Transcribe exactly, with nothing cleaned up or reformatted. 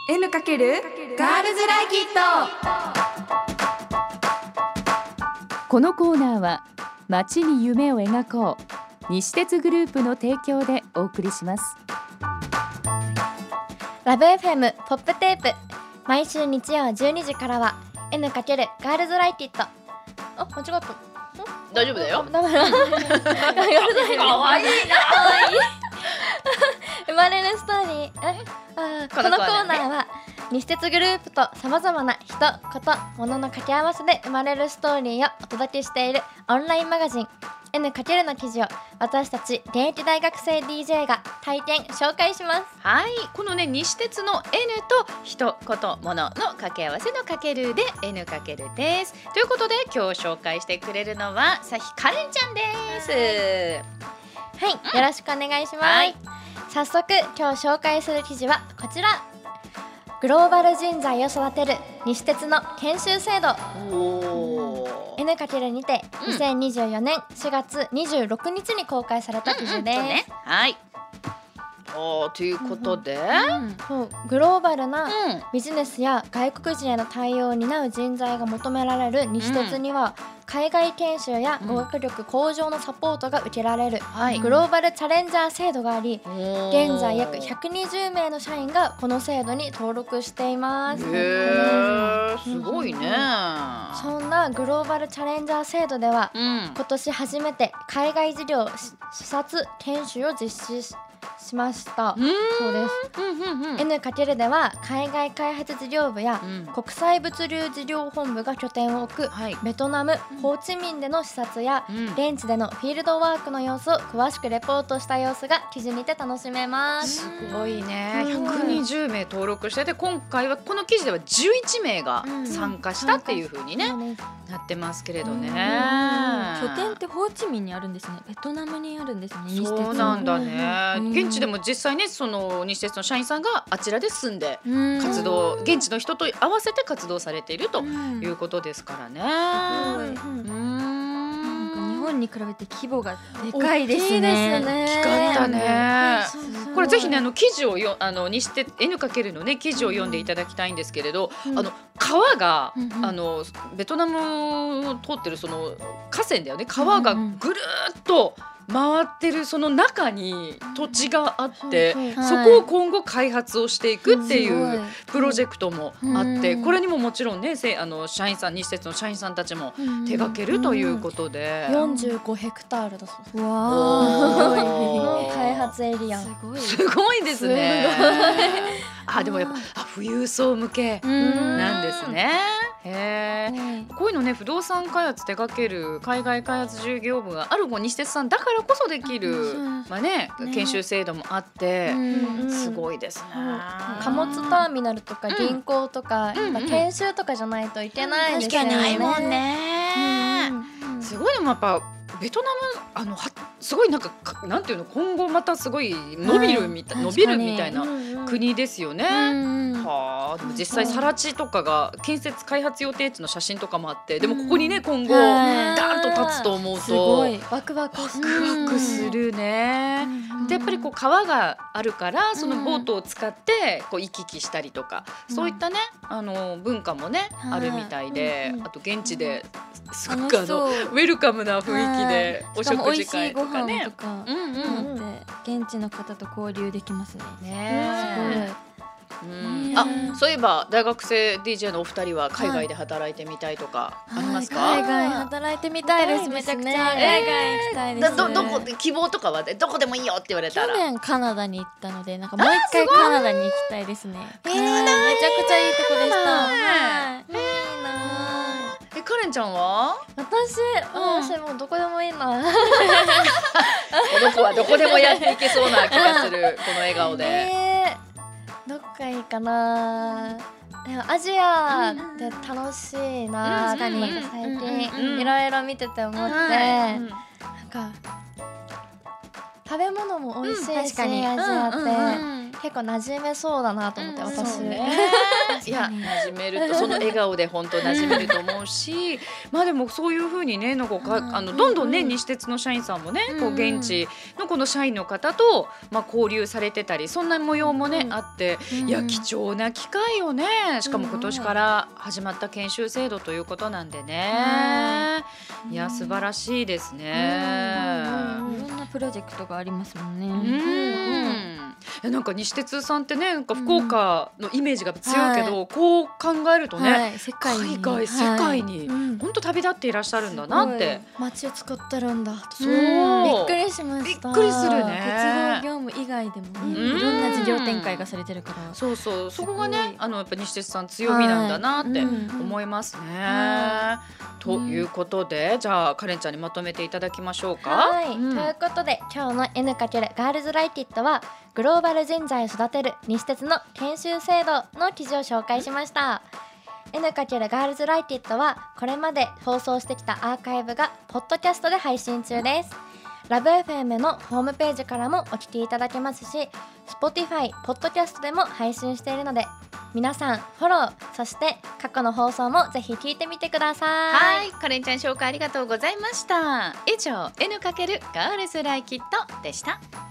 N× ガールズライキット。 このコーナーは街に夢を描こう西鉄グループの提供でお送りします。 ラブ エフエム ポップテープ、毎週日曜じゅうにじからは N× ガールズライキット。あ、間違った。 大丈夫だよ。 ダメだ。かわいいな。生まれるストーリー。えあこのコーナーは西鉄グループとさまざまな人、こと、物の掛け合わせで生まれるストーリーをお届けしているオンラインマガジン N× の記事を私たち現役大学生 ディージェー が体験紹介します。 はい、このね西鉄の N と人、こと、物の掛け合わせのかけるで N× です。ということで今日紹介してくれるのはさひかれんちゃんです。 はい、よろしくお願いします。はい、早速今日紹介する記事はこちら。グローバル人材を育てる西鉄の研修制度。お N× にてにせんにじゅうよねんしがつにじゅうろくにちに公開された記事です。うんうんね、 はい。おということで、 うんうん、グローバルなビジネスや外国人への対応を担う人材が求められる西鉄には、うん、海外研修や語学力向上のサポートが受けられる、はい、グローバルチャレンジャー制度があり、現在約ひゃくにじゅうめいの社員がこの制度に登録しています。 へー、すごいね。 そんなグローバルチャレンジャー制度では、うん、今年初めて海外事業視察研修を実施ししました。そうです。N× では海外開発事業部や国際物流事業本部が拠点を置く、はい、ベトナム、ホーチミンでの視察や、うん、現地でのフィールドワークの様子を詳しくレポートした様子が記事にて楽しめます。 すごいね。ひゃくにじゅうめい登録してて、今回はこの記事ではじゅういちめいが参加したっていう風にね、うん、なってますけれどね。 拠点ってホーチミンにあるんですね。ベトナムにあるんですね。西鉄。 そうなんだね。現地でも実際ね、その西鉄の社員さんがあちらで住んで活動、現地の人と合わせて活動されているということですからね。 日本に比べて規模がでかいですね。 大きかったね。これぜひね、あの記事をよあの西鉄 N× のね記事を読んでいただきたいんですけれど、うん、あの川が、うんうん、あのベトナムを通ってるその河川だよね。川がぐるーっと回ってるその中に土地があって、うん、そこを今後開発をしていくっていうプロジェクトもあって、これにももちろんね、あの社員さん、西鉄の社員さんたちも手掛けるということで、 よんじゅうごヘクタールだそうです。わー、開発エリアすごい、すごいですね。あ、でもやっぱ富裕層向けなんですね。へー、こういうのね、不動産開発手掛ける海外開発事業部がある西鉄さんだからこそできる、まあね、研修制度もあってすごいですね。 貨物ターミナルとか銀行とか、うん、研修とかじゃないといけないんですよね。 確かにないもんね。すごい。でもやっぱベトナム、あのはすごいなんかなんていうの、今後またすごい伸びるみたい、はい、伸びるみたいな国ですよね。はあ、でも実際更地とかが建設開発予定地の写真とかもあって、でもここにね今後ダーンと立つと思うとすごいワクワクする。 ワクワクするね。でやっぱりこう川があるからそのボートを使ってこう行き来したりとか、そういったねあの文化もねあるみたいで、あと現地ですごくあのウェルカムな雰囲気でお食事会とかね、 現地の方と交流できますね。 ね、うん、あ、そういえば大学生 ディージェー のお二人は海外で働いてみたいとかありますか？ はい、海外働いてみたいです。めちゃくちゃ海外行きたいです。 どどこで希望とかはどこでもいいよって言われたら。 去年カナダに行ったので、なんかもう一回カナダに行きたいですね。 えー、めちゃくちゃいいとこでした。 はい、いいな。え、カレンちゃんは？ 私、私もうどこでもいいな。この子はどこでもやっていけそうな気がするこの笑顔で。 えー、どっかいいかな。でもアジアで楽しいなって最近いろいろ見てて思って、なんか食べ物も美味しいし、アジアって結構馴染めそうだなと思って、 うん私、 そうねいや馴染めるとその笑顔で本当馴染めると思うしまあでもそういう風にねなんかかあのどんどんね西鉄の社員さんもねこう現地のこの社員の方とまあ交流されてたりそんな模様もねあっていや貴重な機会よね。しかも今年から始まった研修制度ということなんでねいや素晴らしいですね。 いろんなプロジェクトがありますもんね。 うんいやなんか西鉄さんってねなんか福岡のイメージが強いけど、うん、こう考えるとね、 はい、世界に海外世界に本当旅立っていらっしゃるんだなって、 街を作ってるんだそうびっくりしました。 びっくりするね。 鉄道業務以外でもねいろんな事業展開がされてるからそうそうそこがねあのやっぱ西鉄さん強みなんだなって思いますね、はい、ということでじゃあカレンちゃんにまとめていただきましょうか。 はい、 うん、 ということで今日の エヌ×ガールズライティットはグローバル人材を育てる西鉄の研修制度の記事を紹介しました。 エヌ×ガールズライティットはこれまで放送してきたアーカイブがポッドキャストで配信中です。ラブ エフエム のホームページからもお聞きいただけますし Spotify、ポッドキャストでも配信しているので皆さんフォローそして過去の放送もぜひ聞いてみてください。 はい、カレンちゃん紹介ありがとうございました。以上 エヌ× ガールズライキットでした。